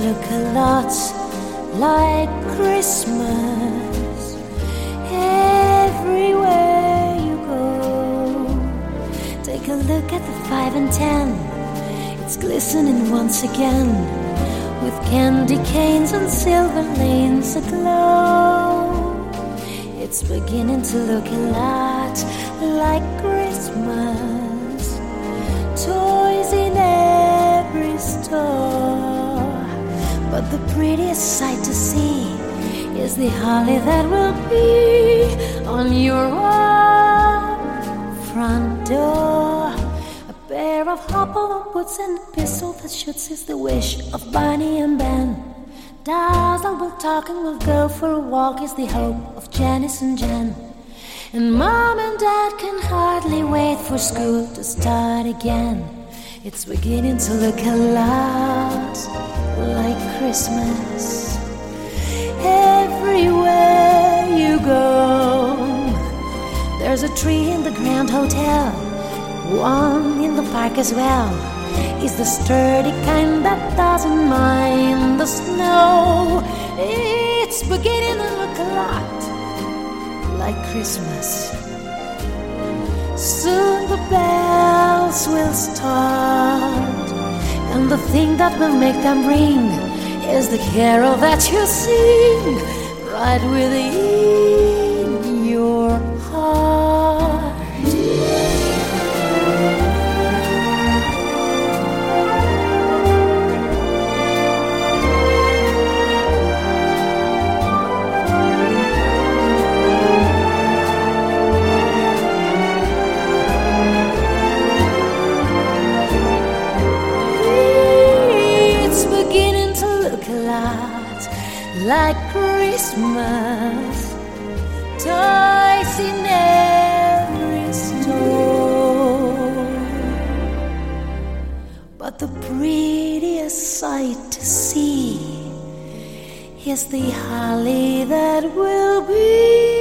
look a lot like Christmas everywhere you go. Take a look at the 5 and 10. It's glistening once again, with candy canes and silver lanes aglow. It's beginning to look a lot like Christmas. Toys in every store, but the prettiest sight to see is the holly that will be on your own front door. A pair of hop-along boots and a pistol that shoots is the wish of Barney and Ben. Dolls that will talk and will go for a walk is the hope of Janice and Jen. And Mom and Dad can hardly wait for school to start again. It's beginning to look a lot like Christmas everywhere you go. There's a tree in the Grand Hotel, one in the park as well. It's the sturdy kind that doesn't mind the snow. It's beginning to look a lot like Christmas. Soon the bells will start, and the thing that will make them ring is the carol that you sing right within your heart. Like Christmas, toys in every store, but the prettiest sight to see is the holly that will be